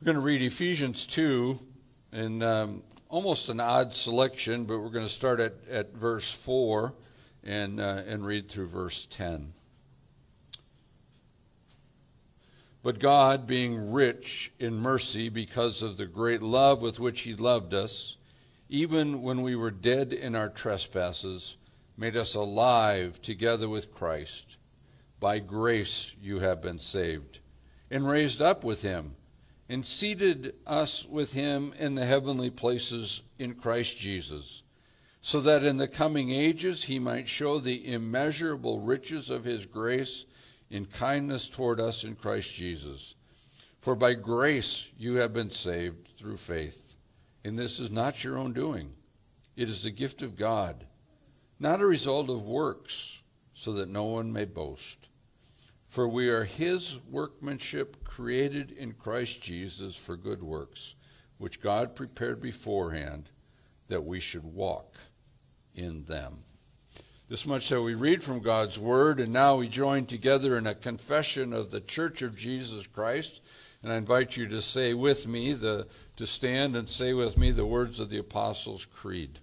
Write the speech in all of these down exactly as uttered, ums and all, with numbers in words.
We're going to read Ephesians two, and um, almost an odd selection, but we're going to start at, at verse four and, uh, and read through verse ten. But God, being rich in mercy because of the great love with which he loved us, even when we were dead in our trespasses, made us alive together with Christ. By grace you have been saved, and raised up with him, and seated us with him in the heavenly places in Christ Jesus, so that in the coming ages he might show the immeasurable riches of his grace in kindness toward us in Christ Jesus. For by grace you have been saved through faith, and this is not your own doing. It is the gift of God, not a result of works, so that no one may boast. For we are his workmanship, created in Christ Jesus for good works, which God prepared beforehand that we should walk in them. This much shall we read from God's word, and now we join together in a confession of the Church of Jesus Christ. And I invite you to say with me, the, to stand and say with me the words of the Apostles' Creed.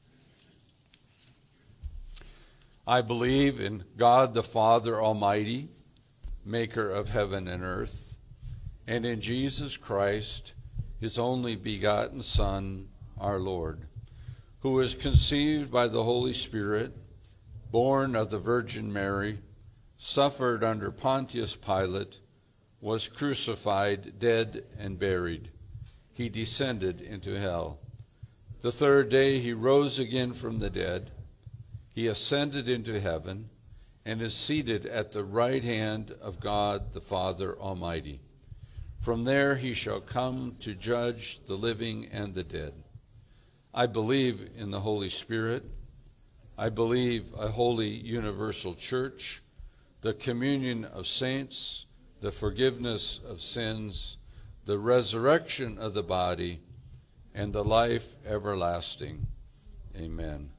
I believe in God the Father Almighty, maker of heaven and earth, and in Jesus Christ, his only begotten Son, our Lord, who was conceived by the Holy Spirit, born of the Virgin Mary, suffered under Pontius Pilate, was crucified, dead, and buried. He descended into hell. The third day he rose again from the dead. He ascended into heaven and is seated at the right hand of God the Father Almighty. From there he shall come to judge the living and the dead. I believe in the Holy Spirit. I believe a holy universal church, the communion of saints, the forgiveness of sins, the resurrection of the body, and the life everlasting. Amen.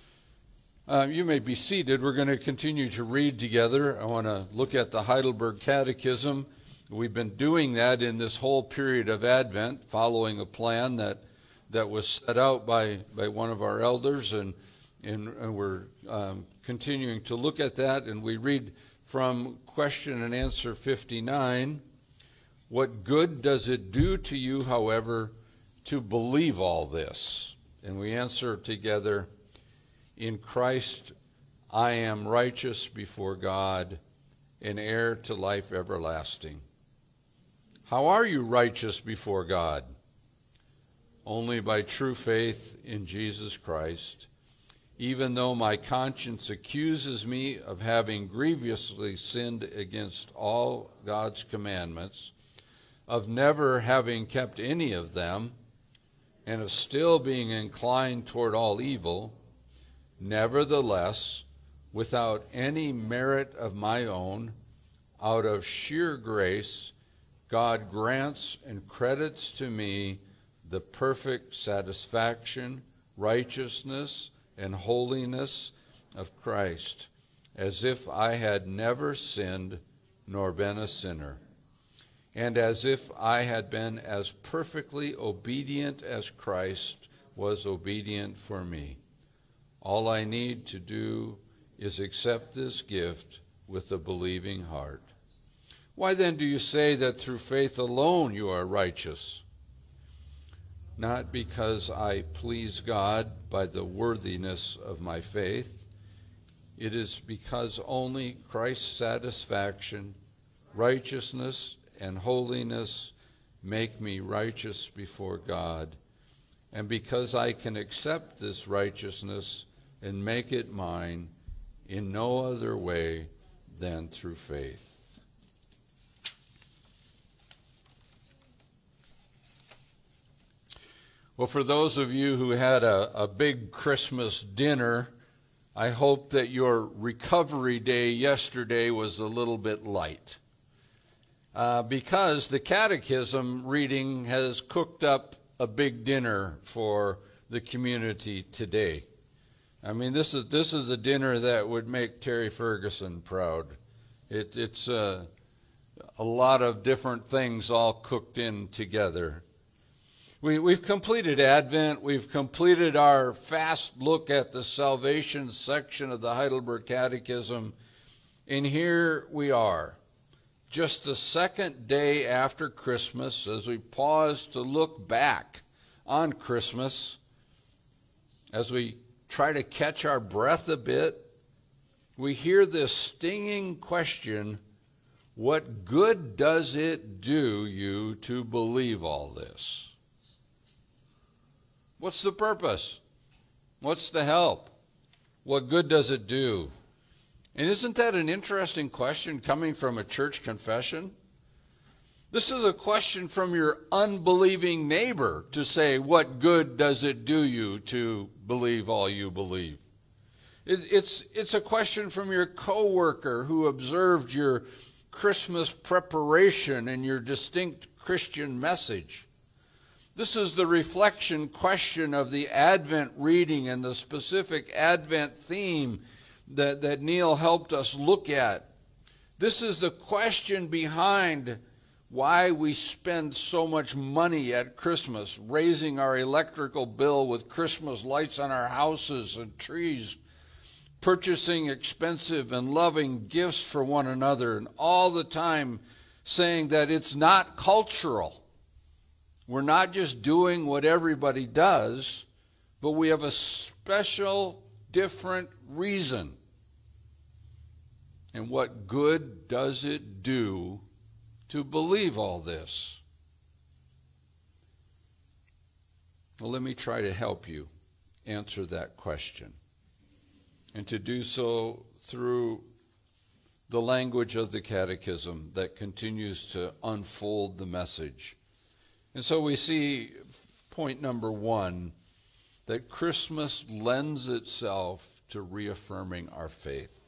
Uh, you may be seated. We're going to continue to read together. I want to look at the Heidelberg Catechism. We've been doing that in this whole period of Advent, following a plan that, that was set out by, by one of our elders, and And, and we're um, continuing to look at that, and we read from question and answer fifty-nine. What good does it do to you, however, to believe all this? And we answer together, in Christ I am righteous before God, and heir to life everlasting. How are you righteous before God? Only by true faith in Jesus Christ. Even though my conscience accuses me of having grievously sinned against all God's commandments, of never having kept any of them, and of still being inclined toward all evil, nevertheless, without any merit of my own, out of sheer grace, God grants and credits to me the perfect satisfaction, righteousness, and holiness of Christ, as if I had never sinned nor been a sinner, and as if I had been as perfectly obedient as Christ was obedient for me. All I need to do is accept this gift with a believing heart. Why then do you say that through faith alone you are righteous? Not because I please God by the worthiness of my faith. It is because only Christ's satisfaction, righteousness, and holiness make me righteous before God, and because I can accept this righteousness and make it mine in no other way than through faith. Well, for those of you who had a, a big Christmas dinner, I hope that your recovery day yesterday was a little bit light. Uh, because the catechism reading has cooked up a big dinner for the community today. I mean, this is this is a dinner that would make Terry Ferguson proud. It, it's uh, a lot of different things all cooked in together. We, we've completed Advent. We've completed our fast look at the salvation section of the Heidelberg Catechism. And here we are, just the second day after Christmas, as we pause to look back on Christmas, as we try to catch our breath a bit, we hear this stinging question, what good does it do you to believe all this? What's the purpose? What's the help? What good does it do? And isn't that an interesting question coming from a church confession? This is a question from your unbelieving neighbor to say, what good does it do you to believe all you believe? It, it's, it's a question from your coworker who observed your Christmas preparation and your distinct Christian message. This is the reflection question of the Advent reading and the specific Advent theme that, that Neil helped us look at. This is the question behind why we spend so much money at Christmas, raising our electrical bill with Christmas lights on our houses and trees, purchasing expensive and loving gifts for one another, and all the time saying that it's not cultural. We're not just doing what everybody does, but we have a special, different reason. And what good does it do to believe all this? Well, let me try to help you answer that question, and to do so through the language of the Catechism that continues to unfold the message. And so we see, point number one, that Christmas lends itself to reaffirming our faith.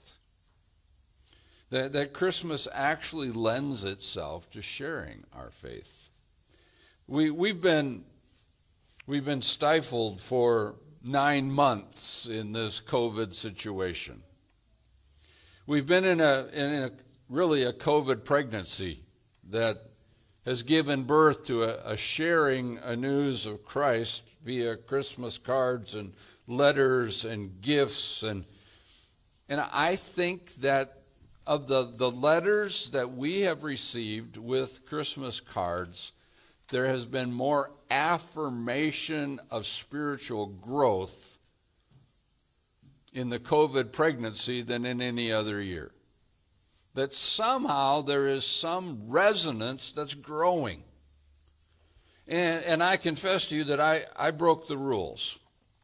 That, that Christmas actually lends itself to sharing our faith. We, we've been, we've been stifled for nine months in this COVID situation. We've been in a, in a really a COVID pregnancy that has given birth to a, a sharing a news of Christ via Christmas cards and letters and gifts. And, and I think that of the, the letters that we have received with Christmas cards, there has been more affirmation of spiritual growth in the COVID pregnancy than in any other year. That somehow there is some resonance that's growing. And, and I confess to you that I, I broke the rules.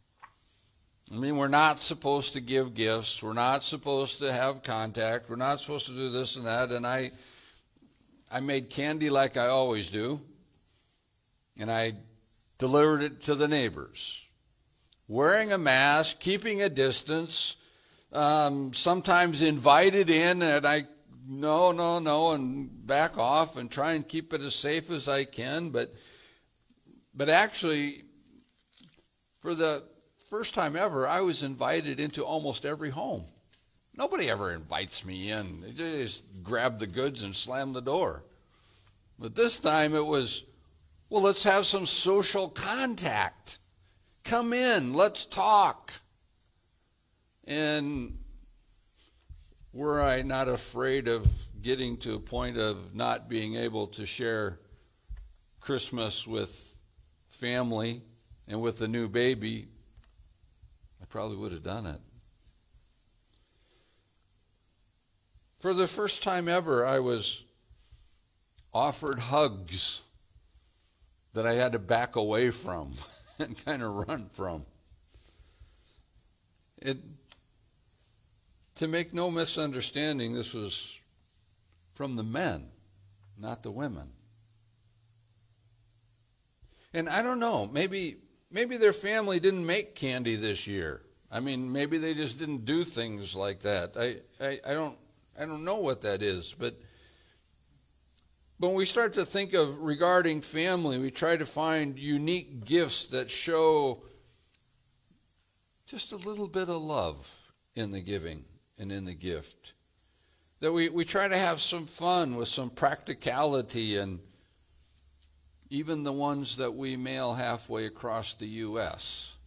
I mean, we're not supposed to give gifts. We're not supposed to have contact. We're not supposed to do this and that. And I, I made candy like I always do. And I delivered it to the neighbors, wearing a mask, keeping a distance, um, sometimes invited in, and I, no, no, no, and back off and try and keep it as safe as I can. But, but actually, for the first time ever, I was invited into almost every home. Nobody ever invites me in. They just grab the goods and slam the door. But this time it was, well, let's have some social contact. Come in, let's talk. And were I not afraid of getting to a point of not being able to share Christmas with family and with the new baby, I probably would have done it. For the first time ever, I was offered hugs that I had to back away from and kind of run from. It, to make no misunderstanding, this was from the men, not the women. And I don't know, maybe maybe their family didn't make candy this year. I mean, maybe they just didn't do things like that. I, I, I don't I don't know what that is, but But when we start to think of regarding family, we try to find unique gifts that show just a little bit of love in the giving and in the gift. that we, we try to have some fun with some practicality, and even the ones that we mail halfway across the U S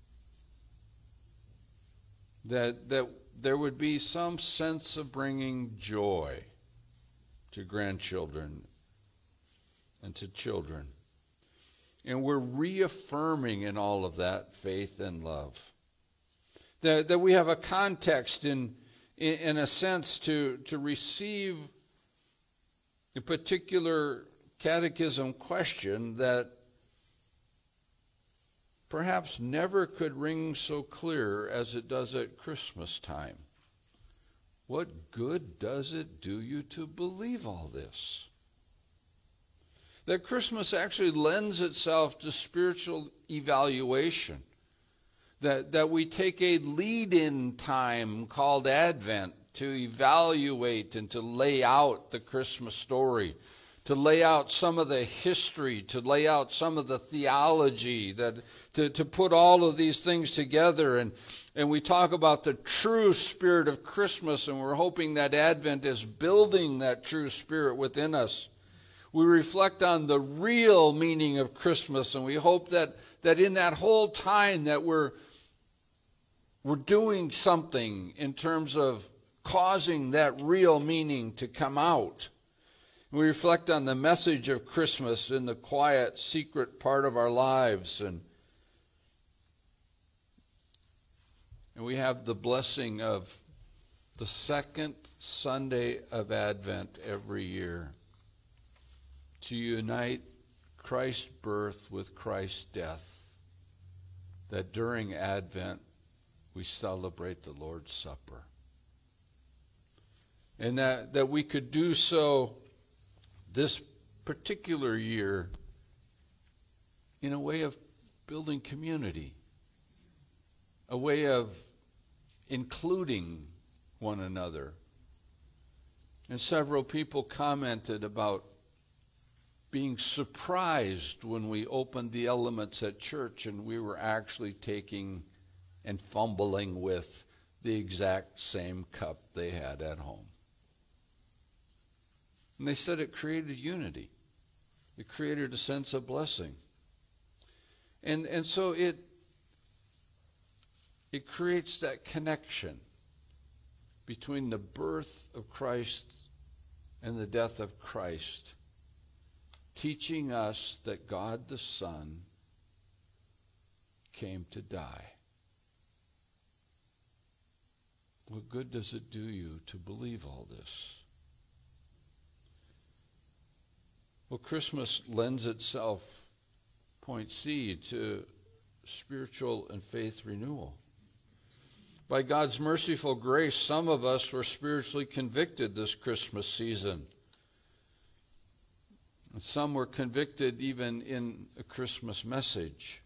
That, that there would be some sense of bringing joy to grandchildren and to children. And we're reaffirming in all of that faith and love. That, that we have a context in, in, in a sense to, to receive a particular catechism question that perhaps never could ring so clear as it does at Christmas time. What good does it do you to believe all this? That Christmas actually lends itself to spiritual evaluation. That, that we take a lead-in time called Advent to evaluate and to lay out the Christmas story, to lay out some of the history, to lay out some of the theology, that to, to put all of these things together. And, and we talk about the true spirit of Christmas, and we're hoping that Advent is building that true spirit within us. We reflect on the real meaning of Christmas, and we hope that, that in that whole time that we're, we're doing something in terms of causing that real meaning to come out. We reflect on the message of Christmas in the quiet, secret part of our lives. And, and we have the blessing of the second Sunday of Advent every year to unite Christ's birth with Christ's death, that during Advent we celebrate the Lord's Supper. And that, that we could do so this particular year in a way of building community, a way of including one another. And several people commented about being surprised when we opened the elements at church and we were actually taking and fumbling with the exact same cup they had at home. And they said it created unity. It created a sense of blessing. And and so it it creates that connection between the birth of Christ and the death of Christ, teaching us that God the Son came to die. What good does it do you to believe all this? Well, Christmas lends itself, point C, to spiritual and faith renewal. By God's merciful grace, some of us were spiritually convicted this Christmas season. And some were convicted even in a Christmas message.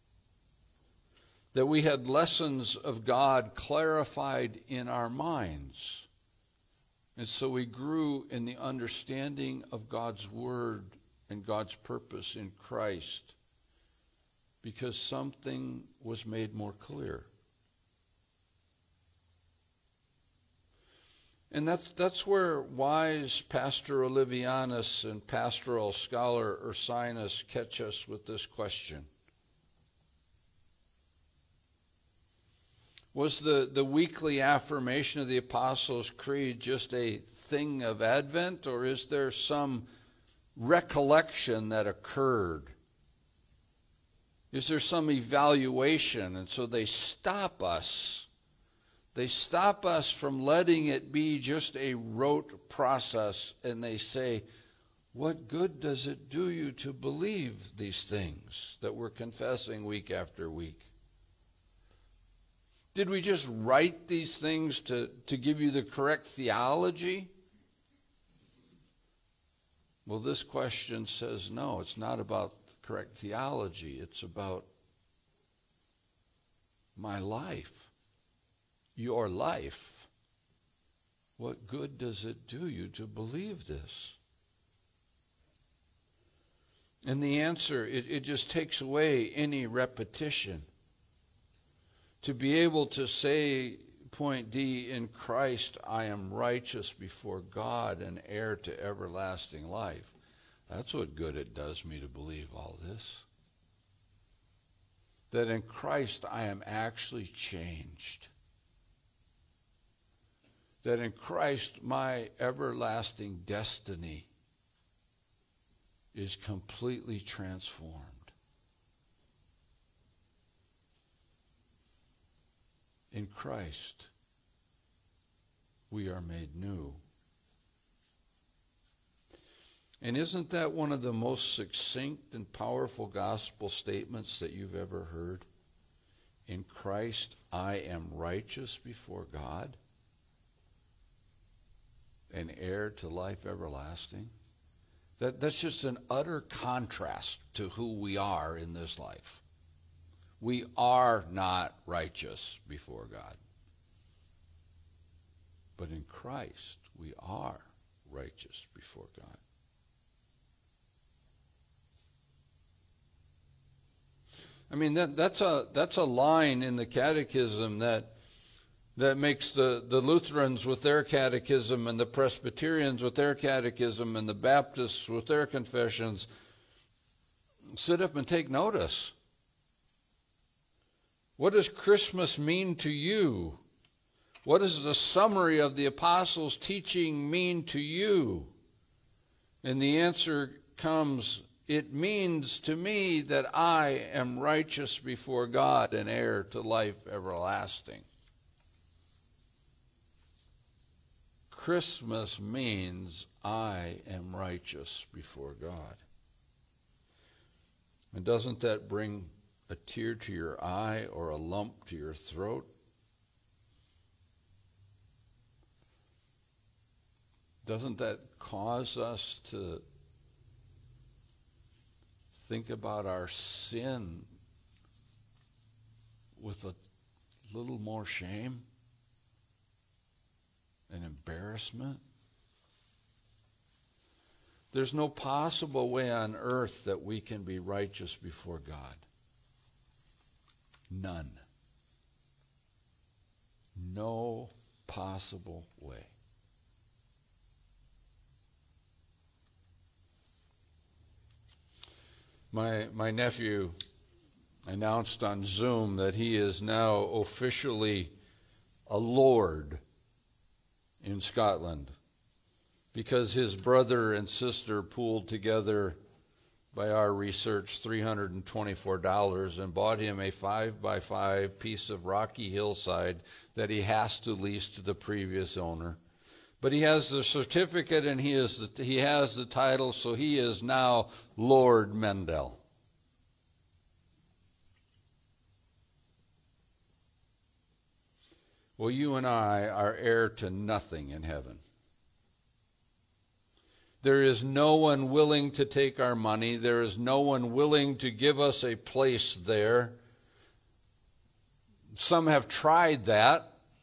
That we had lessons of God clarified in our minds. And so we grew in the understanding of God's word and God's purpose in Christ because something was made more clear. And that's, that's where wise Pastor Olivianus and pastoral scholar Ursinus catch us with this question. Was the, the weekly affirmation of the Apostles' Creed just a thing of Advent, or is there some recollection that occurred? Is there some evaluation? And so they stop us. They stop us from letting it be just a rote process, and they say, what good does it do you to believe these things that we're confessing week after week? Did we just write these things to, to give you the correct theology? Well, this question says no, it's not about the correct theology. It's about my life, your life. What good does it do you to believe this? And the answer, it, it just takes away any repetition. To be able to say, point D, in Christ I am righteous before God and heir to everlasting life. That's what good it does me to believe all this. That in Christ I am actually changed. That in Christ my everlasting destiny is completely transformed. In Christ, we are made new. And isn't that one of the most succinct and powerful gospel statements that you've ever heard? In Christ, I am righteous before God and heir to life everlasting. That, that's just an utter contrast to who we are in this life. We are not righteous before God. But in Christ, we are righteous before God. I mean, that, that's a that's a line in the catechism that that makes the, the Lutherans with their catechism and the Presbyterians with their catechism and the Baptists with their confessions sit up and take notice. What does Christmas mean to you? What does the summary of the apostles' teaching mean to you? And the answer comes, it means to me that I am righteous before God and heir to life everlasting. Christmas means I am righteous before God. And doesn't that bring a tear to your eye or a lump to your throat? Doesn't that cause us to think about our sin with a little more shame and embarrassment? There's no possible way on earth that we can be righteous before God. None. No possible way. My my nephew announced on Zoom that he is now officially a lord in Scotland because his brother and sister pooled together, by our research, three hundred twenty-four dollars and bought him a five by five piece of rocky hillside that he has to lease to the previous owner. But he has the certificate and he is the, he has the title, so he is now Lord Mendel. Well, you and I are heir to nothing in heaven. There is no one willing to take our money. There is no one willing to give us a place there. Some have tried that.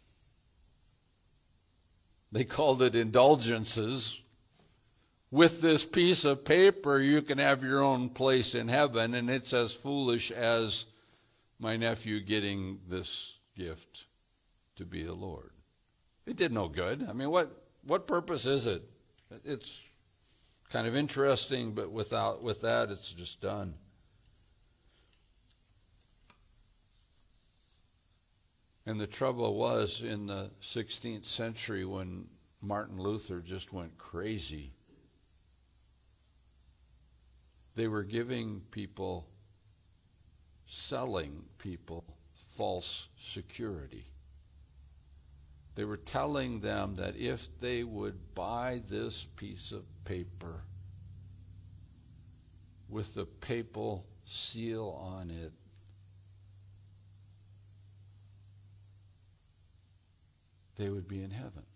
They called it indulgences. With this piece of paper, you can have your own place in heaven, and it's as foolish as my nephew getting this gift to be the Lord. It did no good. I mean, what, what purpose is it? It's kind of interesting, but without with that, it's just done. And the trouble was, in the sixteenth century, when Martin Luther just went crazy, they were giving people, selling people, false security. They were telling them that if they would buy this piece of paper with the papal seal on it, they would be in heaven.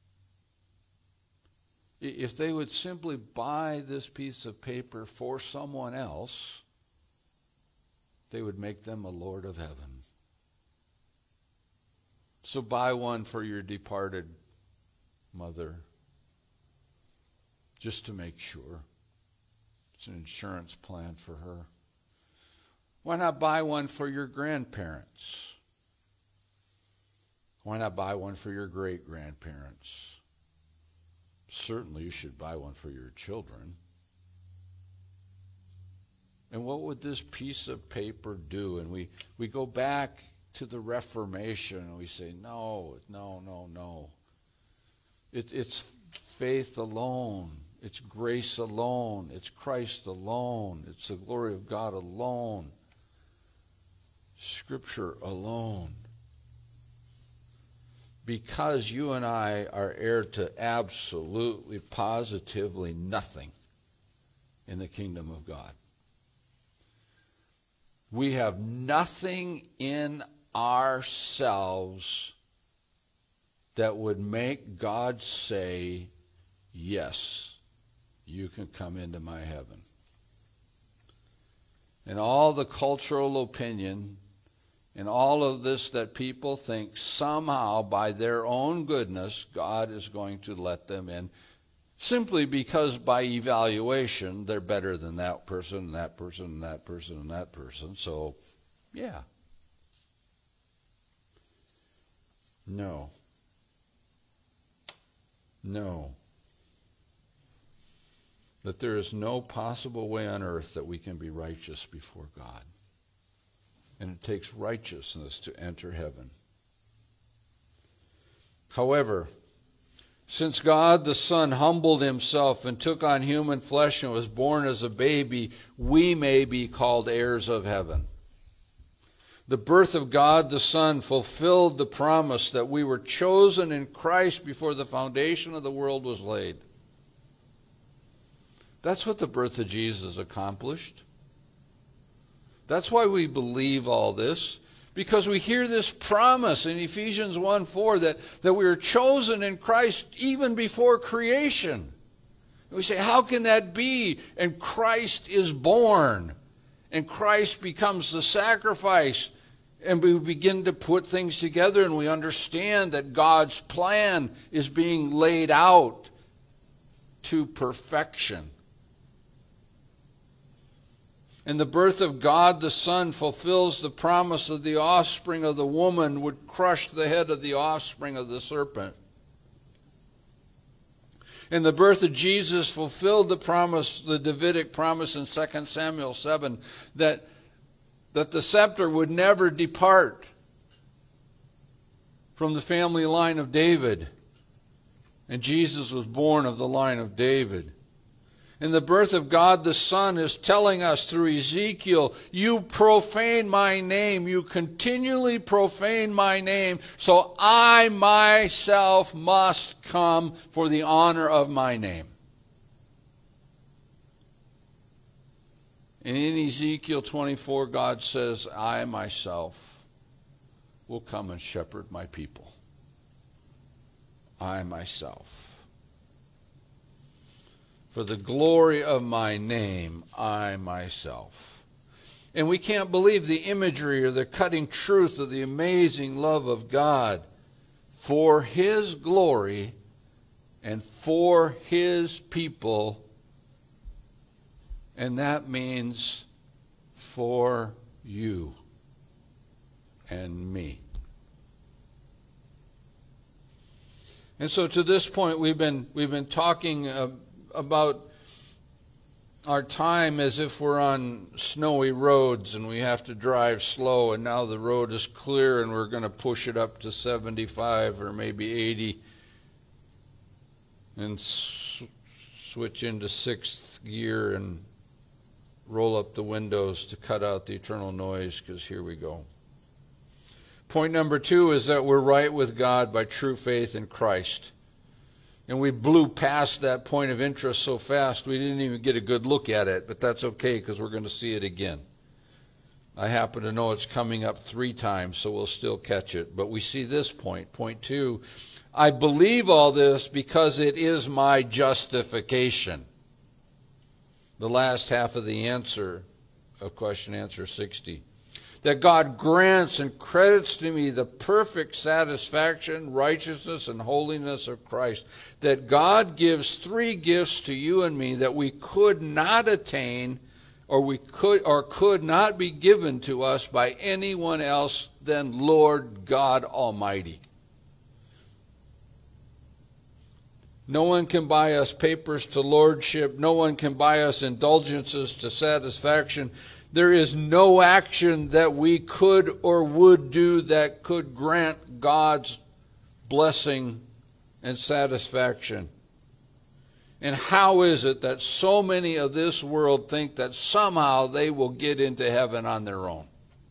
If they would simply buy this piece of paper for someone else, they would make them a Lord of heaven. So buy one for your departed mother, just to make sure. It's an insurance plan for her. Why not buy one for your grandparents? Why not buy one for your great-grandparents? Certainly you should buy one for your children. And what would this piece of paper do? And we, we go back to the Reformation and we say, no, no, no, no. It, it's faith alone. It's grace alone. It's Christ alone. It's the glory of God alone. Scripture alone. Because you and I are heir to absolutely, positively nothing in the kingdom of God. We have nothing in ourselves that would make God say, yes, you can come into my heaven. And all the cultural opinion and all of this that people think somehow by their own goodness, God is going to let them in, simply because by evaluation, they're better than that person, and that person, and that person, and that person. So, yeah. No. No. That there is no possible way on earth that we can be righteous before God. And it takes righteousness to enter heaven. However, since God the Son humbled himself and took on human flesh and was born as a baby, we may be called heirs of heaven. The birth of God the Son fulfilled the promise that we were chosen in Christ before the foundation of the world was laid. That's what the birth of Jesus accomplished. That's why we believe all this, because we hear this promise in Ephesians one four that, that we are chosen in Christ even before creation. And we say, how can that be? And Christ is born, and Christ becomes the sacrifice, and we begin to put things together, and we understand that God's plan is being laid out to perfection. And the birth of God the Son fulfills the promise of the offspring of the woman would crush the head of the offspring of the serpent. And the birth of Jesus fulfilled the promise, the Davidic promise in Second Samuel seven, that, that the scepter would never depart from the family line of David. And Jesus was born of the line of David. And the birth of God the Son is telling us through Ezekiel, you profane my name, you continually profane my name, so I myself must come for the honor of my name. And in Ezekiel twenty-four, God says, I myself will come and shepherd my people. I myself. For the glory of my name, I myself. And we can't believe the imagery or the cutting truth of the amazing love of God for his glory and for his people. And that means for you and me. And so to this point, we've been, we've been talking uh, about our time as if we're on snowy roads and we have to drive slow, and now the road is clear and we're going to push it up to seventy-five or maybe eighty and s- switch into sixth gear and roll up the windows to cut out the eternal noise, because here we go. Point number two is that we're right with God by true faith in Christ. And we blew past that point of interest so fast we didn't even get a good look at it, but that's okay because we're going to see it again. I happen to know it's coming up three times, so we'll still catch it. But we see this point, point two. I believe all this because it is my justification. The last half of the answer of question answer sixty. That God grants and credits to me the perfect satisfaction, righteousness, and holiness of Christ. That God gives three gifts to you and me that we could not attain, or we could or could not be given to us by anyone else than Lord God Almighty. No one can buy us papers to lordship. No one can buy us indulgences to satisfaction. There is no action that we could or would do that could grant God's blessing and satisfaction. And how is it that so many of this world think that somehow they will get into heaven on their own?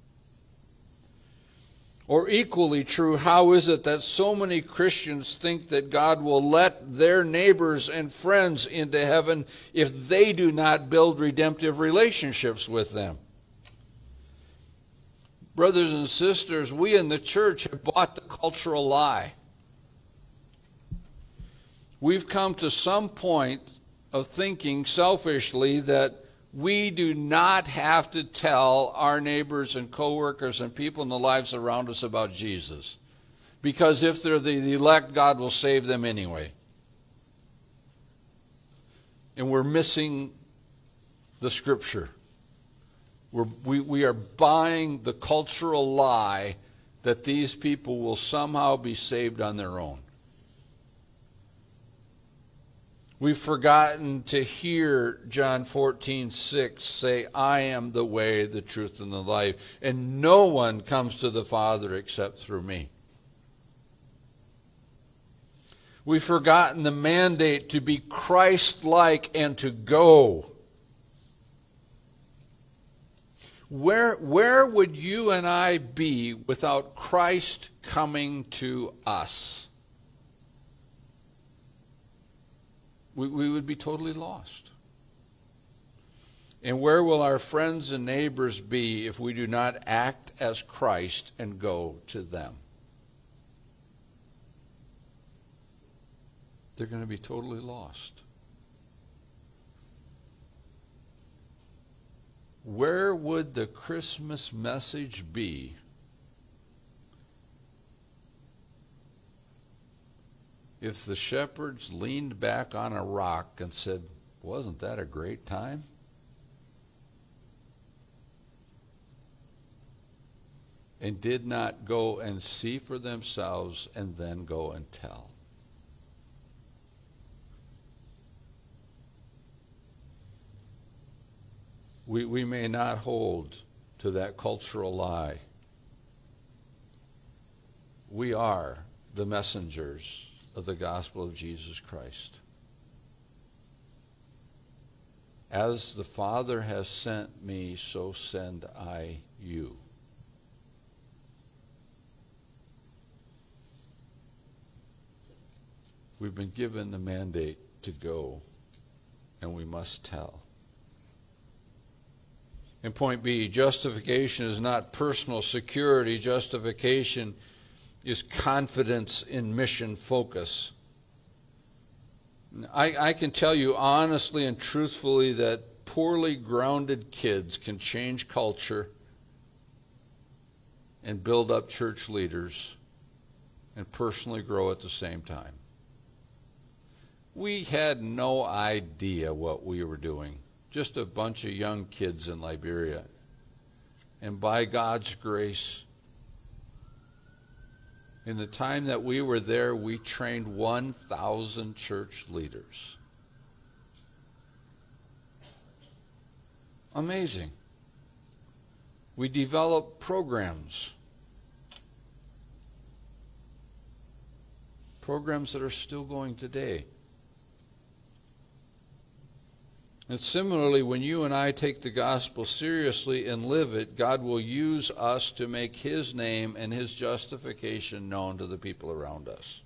Or equally true, how is it that so many Christians think that God will let their neighbors and friends into heaven if they do not build redemptive relationships with them? Brothers and sisters, we in the church have bought the cultural lie. We've come to some point of thinking selfishly that we do not have to tell our neighbors and coworkers and people in the lives around us about Jesus. Because if they're the elect, God will save them anyway. And we're missing the scripture. We're, we, we are buying the cultural lie that these people will somehow be saved on their own. We've forgotten to hear John fourteen six say, I am the way, the truth, and the life, and no one comes to the Father except through me. We've forgotten the mandate to be Christ-like and to go. Where, where would you and I be without Christ coming to us? We, we would be totally lost. And where will our friends and neighbors be if we do not act as Christ and go to them? They're going to be totally lost. Where would the Christmas message be if the shepherds leaned back on a rock and said, wasn't that a great time? And did not go and see for themselves and then go and tell? We, we may not hold to that cultural lie. We are the messengers of the gospel of Jesus Christ. As the Father has sent me, so send I you. We've been given the mandate to go, and we must tell. And point B, justification is not personal security. Justification is confidence in mission focus. I, I can tell you honestly and truthfully that poorly grounded kids can change culture and build up church leaders and personally grow at the same time. We had no idea what we were doing. Just a bunch of young kids in Liberia. And by God's grace, in the time that we were there, we trained one thousand church leaders. Amazing. We developed programs. Programs that are still going today. And similarly, when you and I take the gospel seriously and live it, God will use us to make His name and His justification known to the people around us.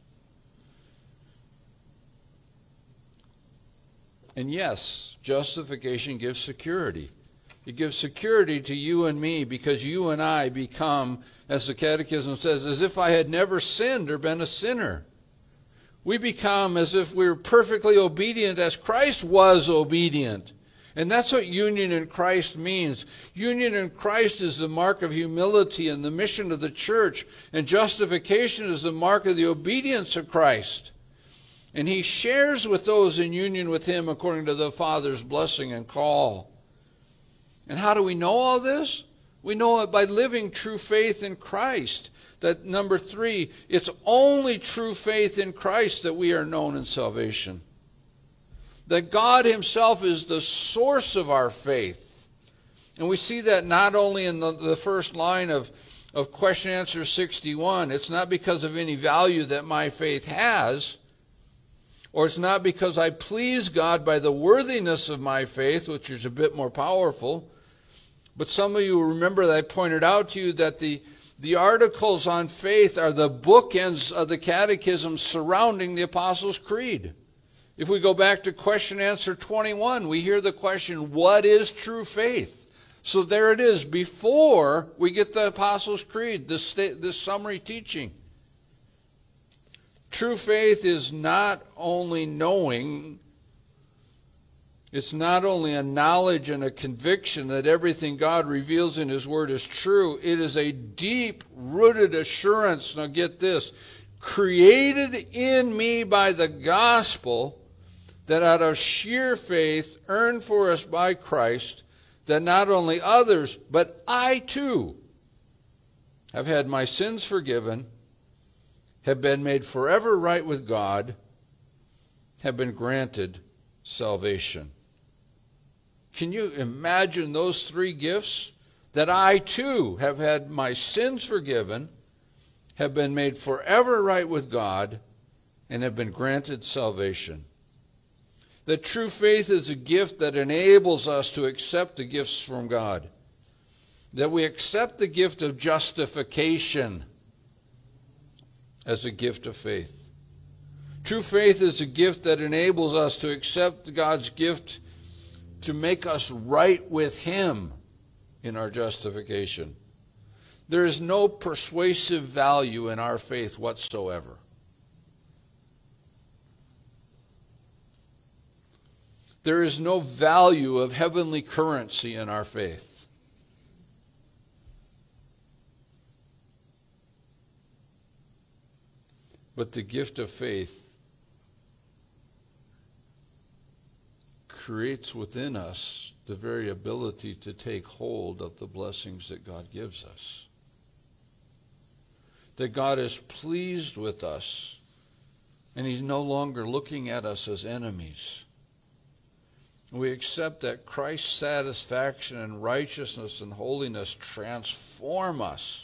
And yes, justification gives security. It gives security to you and me because you and I become, as the Catechism says, as if I had never sinned or been a sinner. We become as if we were perfectly obedient as Christ was obedient. And that's what union in Christ means. Union in Christ is the mark of humility and the mission of the church. And justification is the mark of the obedience of Christ. And He shares with those in union with Him according to the Father's blessing and call. And how do we know all this? We know it by living true faith in Christ. That number three, it's only true faith in Christ that we are known in salvation. That God himself is the source of our faith. And we see that not only in the, the first line of, of question answer sixty-one. It's not because of any value that my faith has, or it's not because I please God by the worthiness of my faith, which is a bit more powerful. But some of you remember that I pointed out to you that the, the articles on faith are the bookends of the catechism surrounding the Apostles' Creed. If we go back to question answer twenty-one, we hear the question, what is true faith? So there it is, before we get the Apostles' Creed, this, this summary teaching. True faith is not only knowing, it's not only a knowledge and a conviction that everything God reveals in his word is true. It is a deep-rooted assurance, now get this, created in me by the gospel, that out of sheer faith earned for us by Christ, that not only others, but I too have had my sins forgiven, have been made forever right with God, have been granted salvation. Can you imagine those three gifts? That I too have had my sins forgiven, have been made forever right with God, and have been granted salvation. That true faith is a gift that enables us to accept the gifts from God. That we accept the gift of justification as a gift of faith. True faith is a gift that enables us to accept God's gift to make us right with him in our justification. There is no persuasive value in our faith whatsoever. There is no value of heavenly currency in our faith. But the gift of faith creates within us the very ability to take hold of the blessings that God gives us. That God is pleased with us, and he's no longer looking at us as enemies. We accept that Christ's satisfaction and righteousness and holiness transform us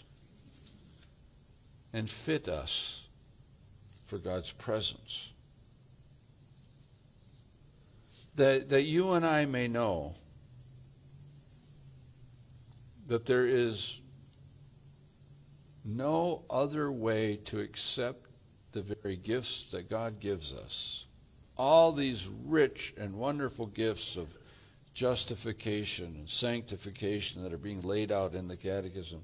and fit us for God's presence. That, that you and I may know that there is no other way to accept the very gifts that God gives us. All these rich and wonderful gifts of justification and sanctification that are being laid out in the Catechism.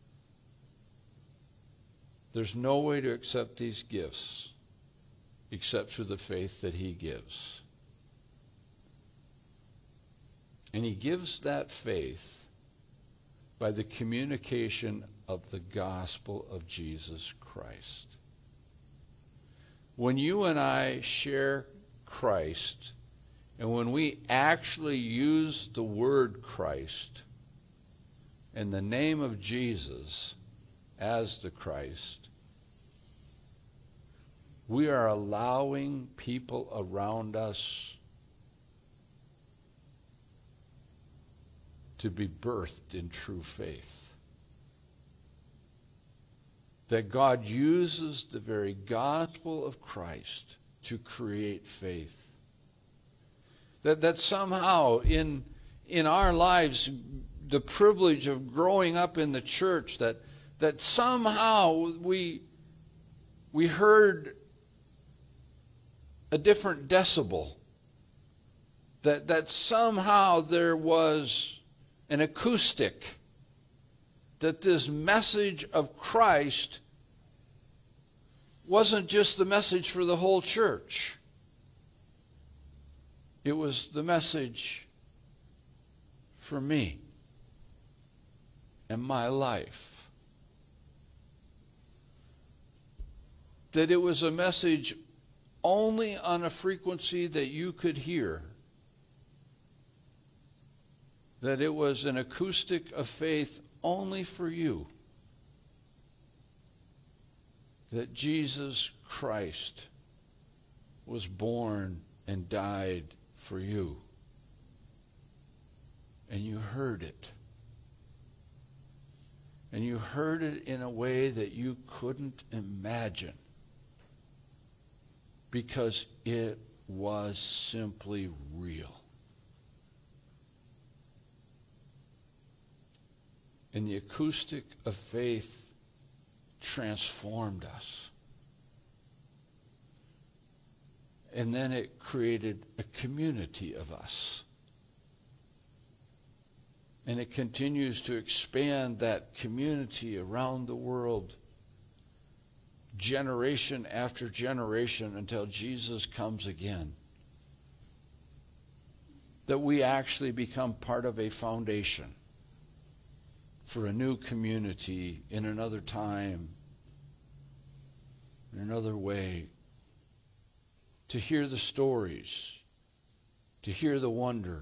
There's no way to accept these gifts except through the faith that he gives. And he gives that faith by the communication of the gospel of Jesus Christ. When you and I share Christ, and when we actually use the word Christ in the name of Jesus as the Christ, we are allowing people around us to be birthed in true faith. That God uses the very gospel of Christ to create faith. That, that somehow in, in our lives, the privilege of growing up in the church, that, that somehow we, we heard a different decibel. That, that somehow there was an acoustic. That this message of Christ wasn't just the message for the whole church. It was the message for me and my life. That it was a message only on a frequency that you could hear. That it was an acoustic of faith only for you that Jesus Christ was born and died for you. And you heard it. And you heard it in a way that you couldn't imagine, because it was simply real. And the acoustic of faith transformed us. And then it created a community of us. And it continues to expand that community around the world, generation after generation, until Jesus comes again. That we actually become part of a foundation for a new community in another time, in another way, to hear the stories, to hear the wonder,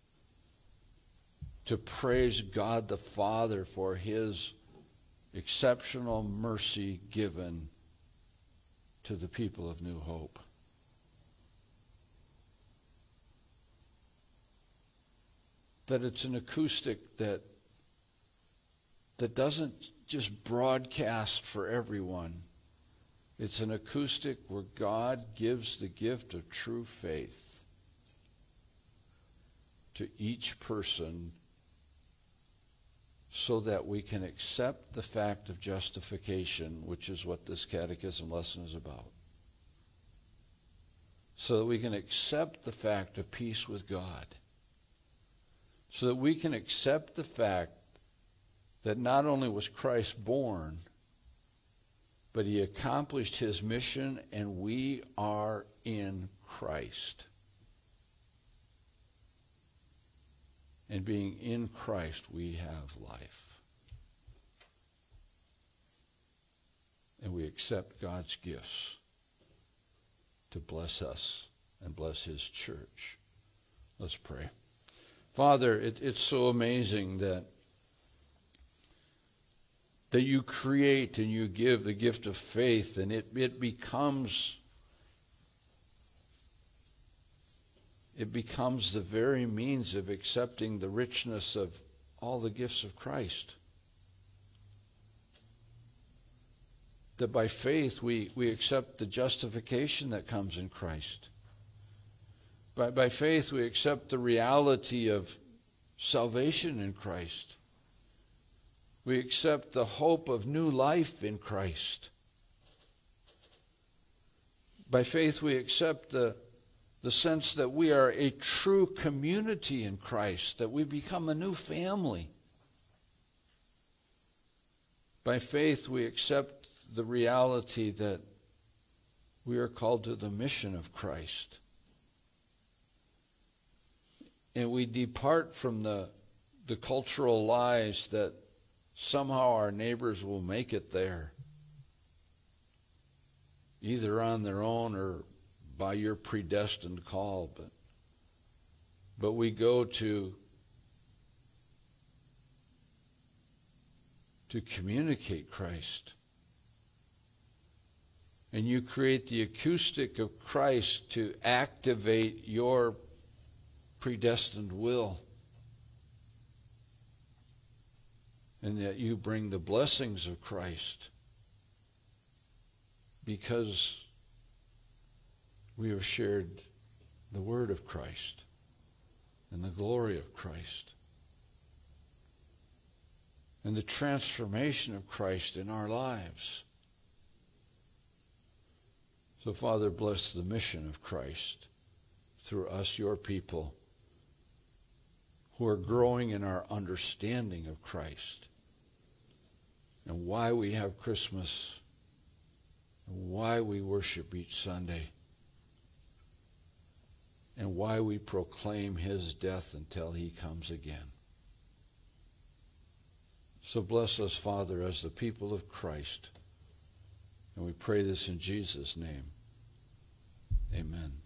to praise God the Father for his exceptional mercy given to the people of New Hope. That it's an acoustic that that doesn't just broadcast for everyone. It's an acoustic where God gives the gift of true faith to each person, so that we can accept the fact of justification, which is what this catechism lesson is about. So that we can accept the fact of peace with God. So that we can accept the fact that not only was Christ born, but he accomplished his mission, and we are in Christ. And being in Christ, we have life. And we accept God's gifts to bless us and bless his church. Let's pray. Father, it, it's so amazing that that you create and you give the gift of faith, and it, it becomes it becomes the very means of accepting the richness of all the gifts of Christ. That by faith we, we accept the justification that comes in Christ. By, by faith we accept the reality of salvation in Christ. We accept the hope of new life in Christ. By faith we accept the, the sense that we are a true community in Christ, that we become a new family. By faith we accept the reality that we are called to the mission of Christ. And we depart from the, the cultural lies that somehow our neighbors will make it there, either on their own or by your predestined call. But, but we go to, to communicate Christ. And you create the acoustic of Christ to activate your predestined will. And that you bring the blessings of Christ, because we have shared the word of Christ and the glory of Christ and the transformation of Christ in our lives. So, Father, bless the mission of Christ through us, your people, who are growing in our understanding of Christ and why we have Christmas and why we worship each Sunday and why we proclaim his death until he comes again. So bless us, Father, as the people of Christ. And we pray this in Jesus' name. Amen.